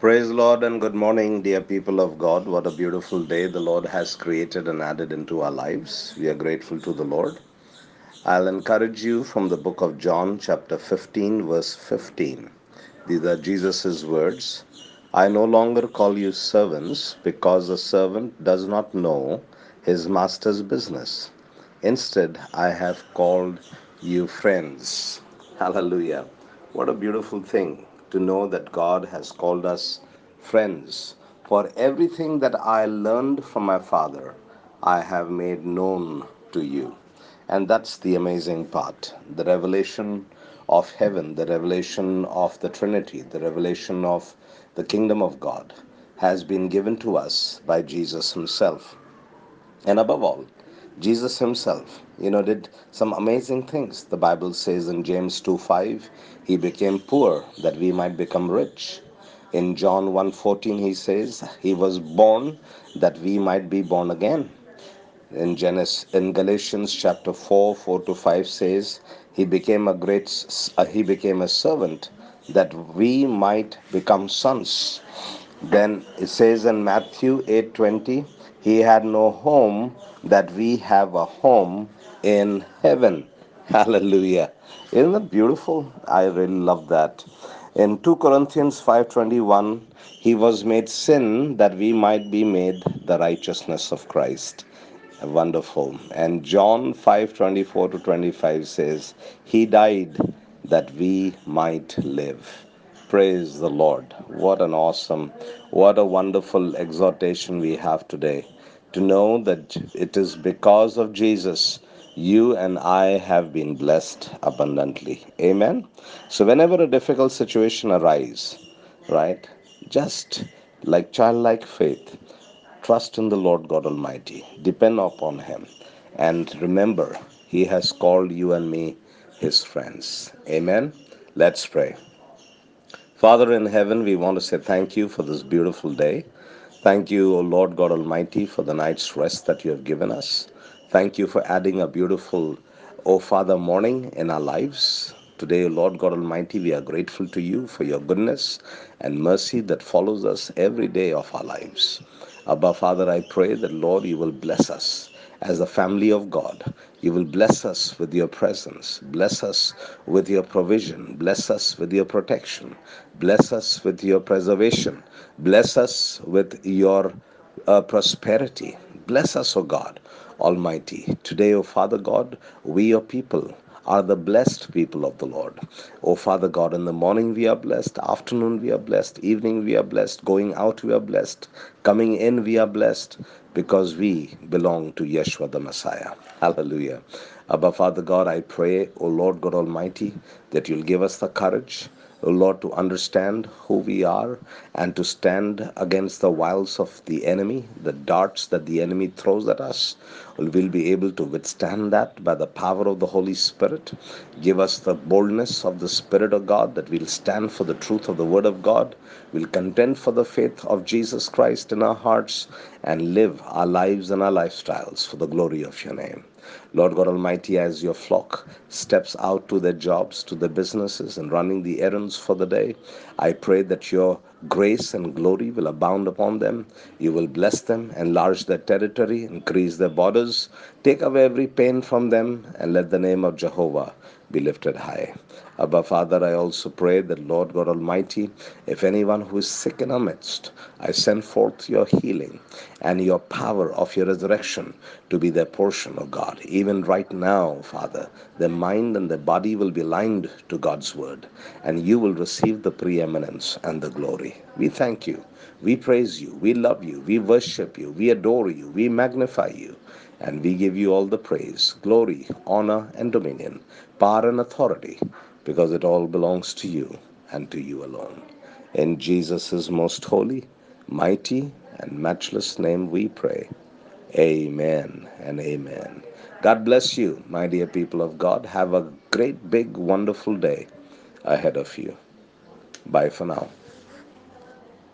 Praise the Lord and good morning, dear people of God. What a beautiful day the Lord has created and added into our lives. We are grateful to the Lord. I'll encourage you from the book of John, chapter 15, verse 15. These are Jesus' words. I no longer call you servants because a servant does not know his master's business. Instead, I have called you friends. Hallelujah. What a beautiful thing to know that God has called us friends. For everything that I learned from my Father, I have made known to you. And that's the amazing part. The revelation of heaven, the revelation of the Trinity, the revelation of the kingdom of God has been given to us by Jesus Himself. And above all, Jesus himself, did some amazing things. The Bible says in James 2:5, he became poor that we might become rich. In John 1:14, he says, he was born that we might be born again. In Galatians chapter 4, 4 to 5 says, he became a servant that we might become sons. Then it says in Matthew 8:20, he had no home that we have a home in heaven. Hallelujah. Isn't that beautiful? I really love that. In 2 Corinthians 5:21, he was made sin that we might be made the righteousness of Christ. Wonderful. And John 5:24 to 25 says, he died that we might live. Praise the Lord. What a wonderful exhortation we have today to know that it is because of Jesus you and I have been blessed abundantly. Amen. So whenever a difficult situation arises, right, just like childlike faith, trust in the Lord God Almighty. Depend upon Him. And remember, He has called you and me His friends. Amen. Let's pray. Father in heaven, we want to say thank you for this beautiful day. Thank you, O Lord God Almighty, for the night's rest that you have given us. Thank you for adding a beautiful, O Father, morning in our lives. Today, O Lord God Almighty, we are grateful to you for your goodness and mercy that follows us every day of our lives. Abba, Father, I pray that, Lord, you will bless us as the family of God. You will bless us with your presence. Bless us with your provision. Bless us with your protection. Bless us with your preservation. Bless us with your prosperity. Bless us, O God Almighty. Today, O Father God, we, your people, are the blessed people of the Lord. O Father God, in the morning we are blessed, afternoon we are blessed, evening we are blessed, going out we are blessed, coming in we are blessed, because we belong to Yeshua the Messiah. Hallelujah. Abba, Father God, I pray, O Lord God Almighty, that you'll give us the courage, O Lord, to understand who we are and to stand against the wiles of the enemy, the darts that the enemy throws at us. We'll be able to withstand that by the power of the Holy Spirit. Give us the boldness of the Spirit of God that we'll stand for the truth of the Word of God. We'll contend for the faith of Jesus Christ in our hearts and live our lives and our lifestyles for the glory of your name. Lord God Almighty, as your flock steps out to their jobs, to their businesses, and running the errands for the day, I pray that your grace and glory will abound upon them. You will bless them, enlarge their territory, increase their borders, take away every pain from them, and let the name of Jehovah be lifted high. Abba, Father, I also pray that, Lord God Almighty, if anyone who is sick in our midst, I send forth your healing and your power of your resurrection to be their portion, O God. Even right now, Father, their mind and their body will be aligned to God's word, and you will receive the preeminence and the glory. We thank you. We praise you. We love you. We worship you. We adore you. We magnify you. And we give you all the praise, glory, honor, and dominion, power and authority, because it all belongs to you and to you alone. In Jesus' most holy, mighty, and matchless name we pray. Amen and amen. God bless you, my dear people of God. Have a great, big, wonderful day ahead of you. Bye for now.